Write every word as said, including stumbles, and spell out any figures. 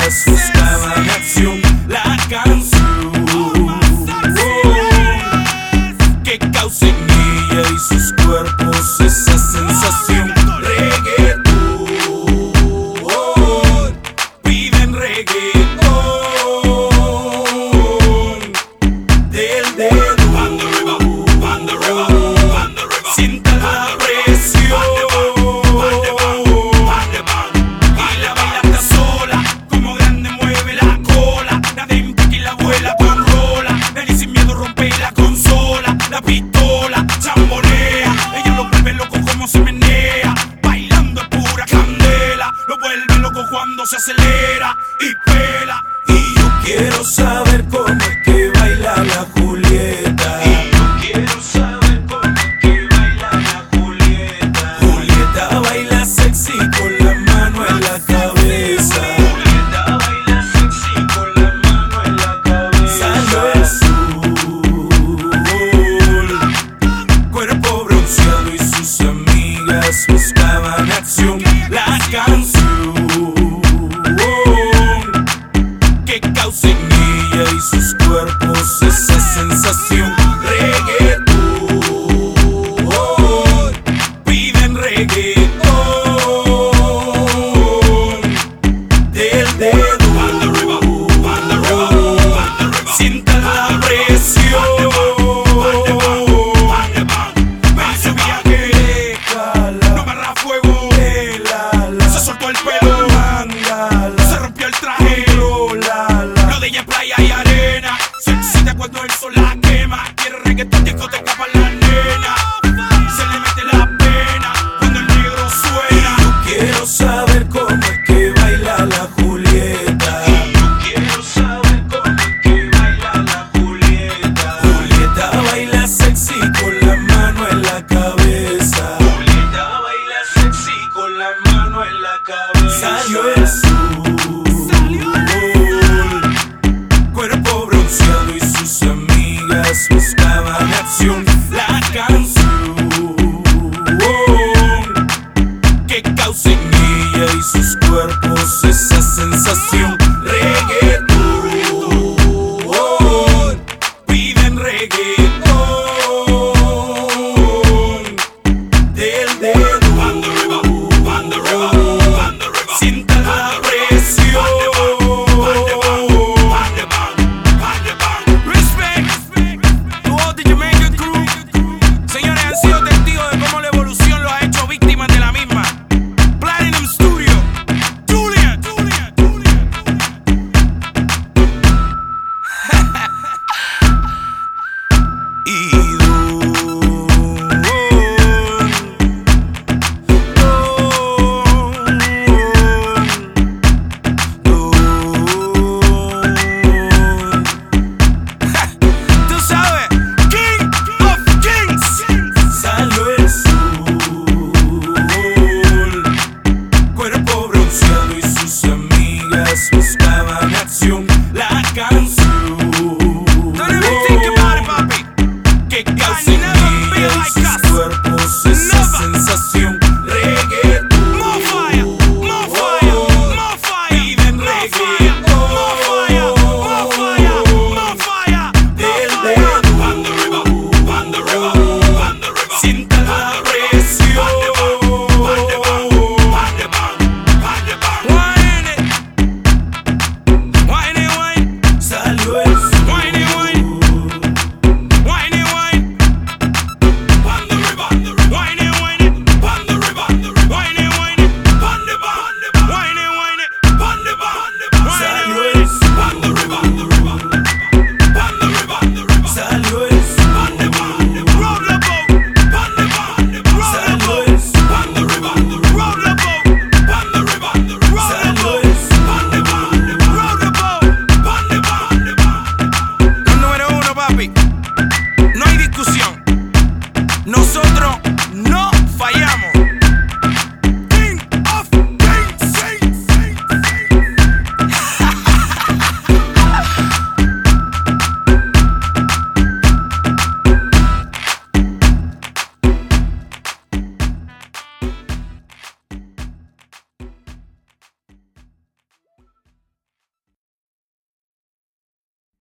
amigas buscaban acción. La canción que causa en ella y sus cuerpos esa sensación. Reggaetón, piden reggaetón del dedo. Sienta la presión y la baila hasta sola, como grande mueve la cola. La de impacta y la vuela con rola. Nadie sin miedo rompe la consola. La pistola chambonea, ella lo vuelve loco como se menea. Bailando es pura candela, lo vuelve loco cuando se acelera y pela. Y yo quiero saber cómo es que baila la Julieta. Y yo quiero saber cómo es que baila la Julieta. Julieta baila sexy con la mano en la cabeza. Julieta baila sexy con la mano en la cabeza. Salió el sol, cuerpo bronceado y sus amigas buscaban acción. La canción que causa en ella y sus cuerpos esa sensación. Reggaetón, piden reggaetón del dedo. Sienta la presión. Ven su viaje, no amarra fuego. Se soltó el pelo, se rompió el traje. Lo de ella es playa y arena. Se excita cuando el sol la quema. Quiere reggaetón, discoteca para la nena. Se le mete la pena cuando el negro suena. Y yo quiero saber cómo es que baila la Julieta. Y yo quiero saber cómo es que baila la Julieta. Julieta baila sexy con la mano en la cabeza. Julieta baila sexy con la mano en la cabeza. Salió el sol, cuerpo bronceado y sus amigas buscaban acción. La canción que causa en ella y sus cuerpos esa sensación. Reggaetón, piden reggaetón del dedo. Sienta la presión. Respect to all the Jamaican crew. Señores, han sido testigos de cómo la evolución los ha hecho víctimas de la misma. Platinum Studio, Julia, Julia, Julia. Y tú sabes, King of Kings. Salió el sol, cuerpo bronceado y sus amigas buscaban acción.